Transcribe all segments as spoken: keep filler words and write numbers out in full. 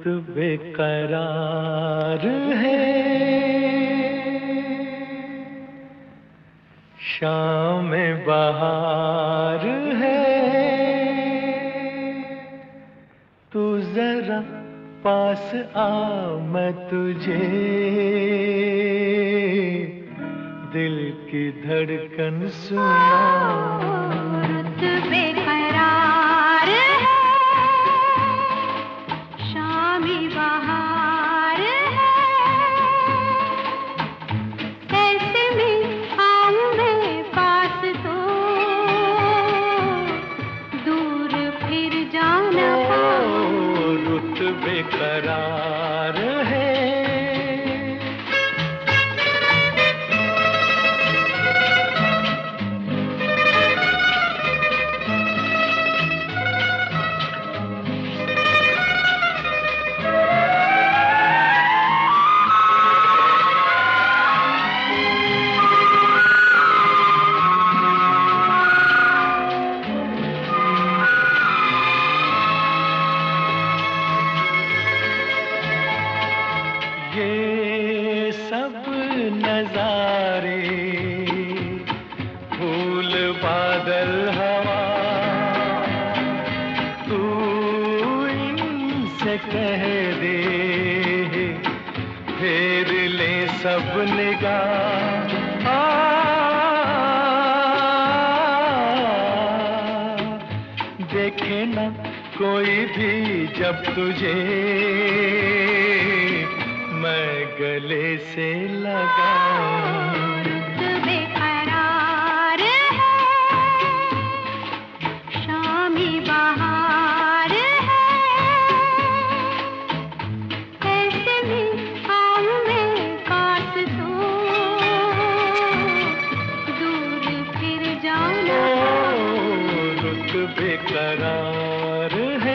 बेकरार है, शाम बहार है, तू जरा पास आ मैं तुझे दिल की धड़कन सुनाऊं। बेकरार है, ये सब नजारे फूल बादल हवा, तू इनसे कह दे फेर ले सब निगाह। देखे ना कोई भी जब तुझे मैं गले से लगाऊं। बेकरार है, शामी बहार है, ऐसे में आऊं मैं पास तो दूर फिर जाना। रुत बेकरार है,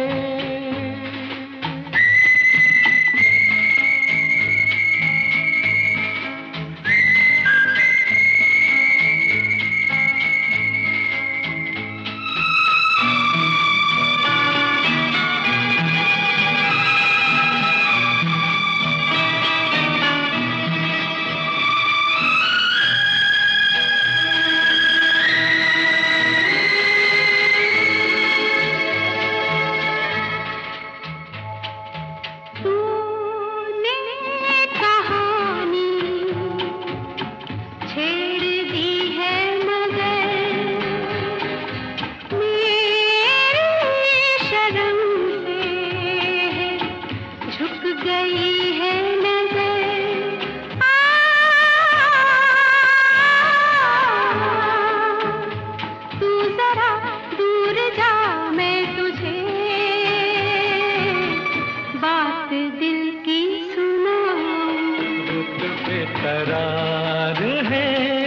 बेकरार है।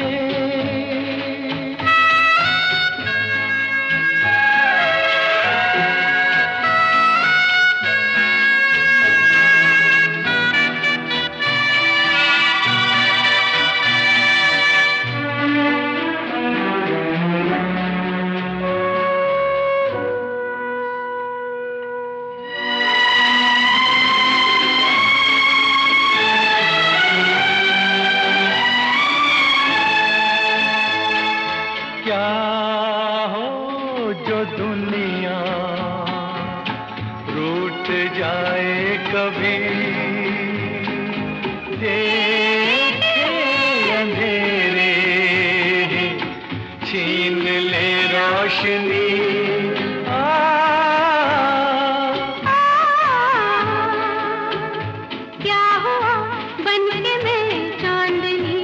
क्या हो जो दुनिया रूठ जाए कभी, देखे अंधेरे छीन ले रोशनी। क्या हुआ बनके मैं चांदनी,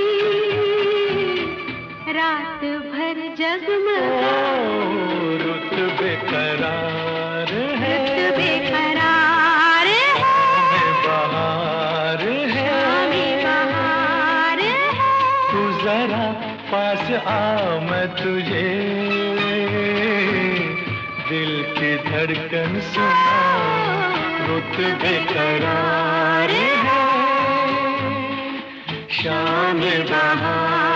रात भर जगमगा। रुत बेकरार है, रुत बेकरार है, बहार है, बहार है, तू जरा पास आ मैं तुझे दिल की धड़कन सुनाऊं। रुत बेकरार है, शाम बहार